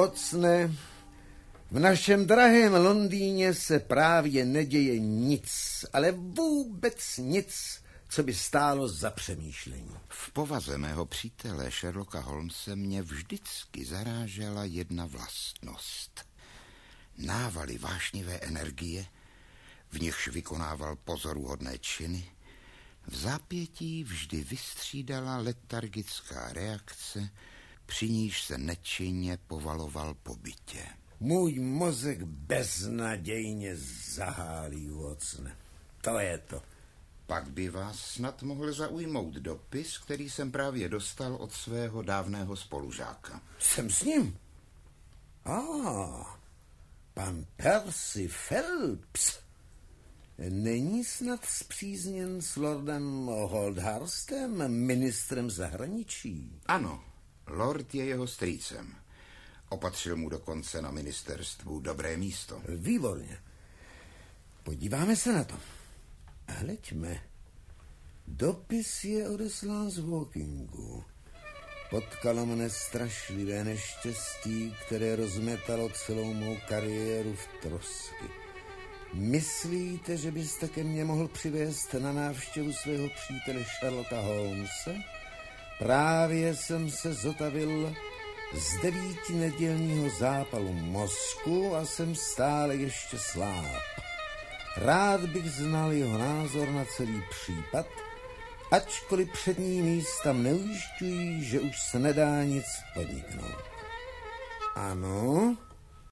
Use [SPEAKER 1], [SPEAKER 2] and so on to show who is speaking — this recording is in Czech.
[SPEAKER 1] Watson, v našem drahém Londýně se právě neděje nic, ale vůbec nic, co by stálo za přemýšlení.
[SPEAKER 2] V povaze mého přítele Sherlocka Holmese mě vždycky zarážela jedna vlastnost. Návaly vášnivé energie, v nichž vykonával pozoruhodné činy, v zápětí vždy vystřídala letargická reakce, při níž se nečinně povaloval po bytě.
[SPEAKER 1] Můj mozek beznadějně zahálí, Watson. To je to.
[SPEAKER 2] Pak by vás snad mohl zaujmout dopis, který jsem právě dostal od svého dávného spolužáka.
[SPEAKER 1] Jsem s ním? Pan Percy Phelps. Není snad spřízněn s lordem Holdhurstem, ministrem zahraničí?
[SPEAKER 2] Ano, lord je jeho strýcem. Opatřil mu dokonce na ministerstvu dobré místo.
[SPEAKER 1] Výborně. Podíváme se na to. Hleďme. Dopis je odeslán z Wokingu. Potkalo mne strašlivé neštěstí, které rozmetalo celou mou kariéru v trosky. Myslíte, že byste ke mně mohl přivést na návštěvu svého přítele Sherlocka Holmese? Právě jsem se zotavil z 9 nedělního zápalu mozku a jsem stále ještě sláb. Rád bych znal jeho názor na celý případ, ačkoliv přední místa neujišťují, že už se nedá nic podniknout. Ano,